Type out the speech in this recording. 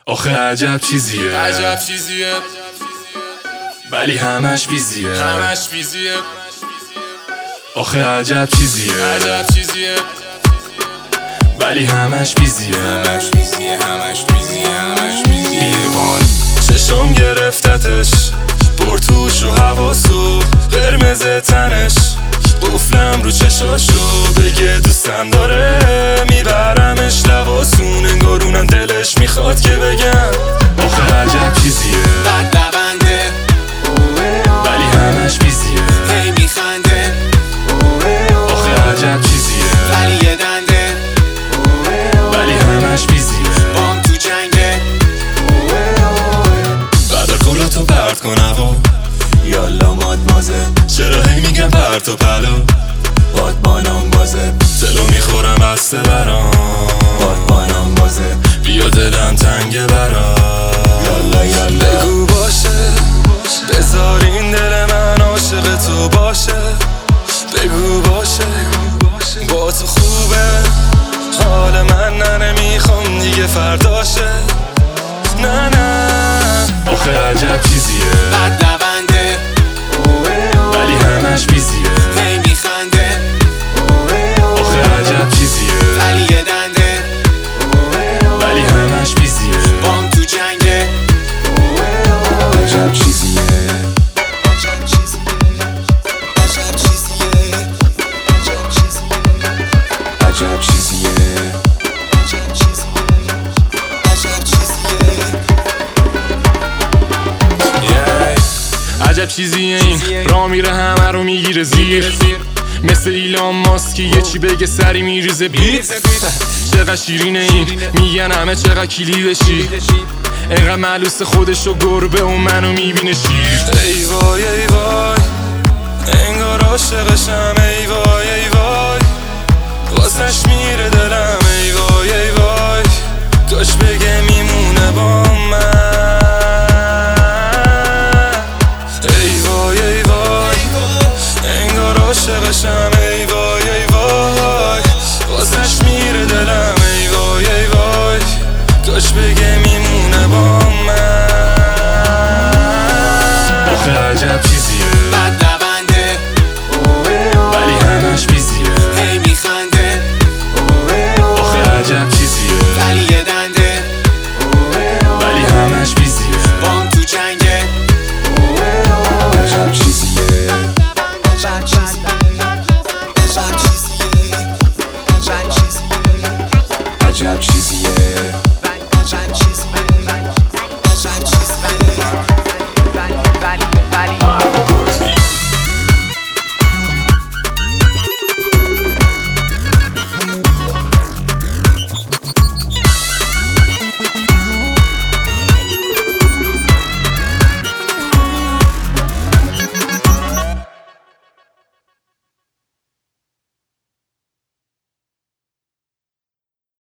آخه عجب چیزیه ولی همش بیزیه آخه عجب چیزیه ولی همش بیزیه ایوان چشم گرفتتش پرتوش و حواسو قرمز تنش قفلم رو چشاشو بگه دوستم داره میبرمش لباسون انگارونم دلش میخواد که بگم آخه عجب چیزیه بد لبنده ولی همش بیزیه هی میخنده آخه عجب چیزیه ولی یه دنده ولی همش بیزیه بام تو جنگه بعد کلاتو پرت کن هوا یالا مادمازه چرا هی میگم پرت و پلا بادبانم بازه دلو میخورم بسته برام بادبانم بازه بیا دلم تنگه برام یالا بگو باشه بذار این دل من عاشق تو باشه بگو باشه با تو خوبه حال من نمیخوام دیگه فرداشه نه آخه عجب چیزیه بد لبنده ولی همش بیزیه هی میخنده آخه عجب چیزیه ولی یه دنده ولی همش بیزیه بام تو جنگه عجب چیزیه عجب چیزیه عجب چیزیه این را میره همه رو میگیره زیر مثل ایلان ماسکی یه چی بگه سری میریزه بیت چقدر شیرینه این میگن همه چقدر کلی بشی اینقدر معلوس خودشو گربه و منو میبینه شیر ای وای ای وای انگار عاشقشم ای وای ای وای واسش میره دلم ای وای ای وای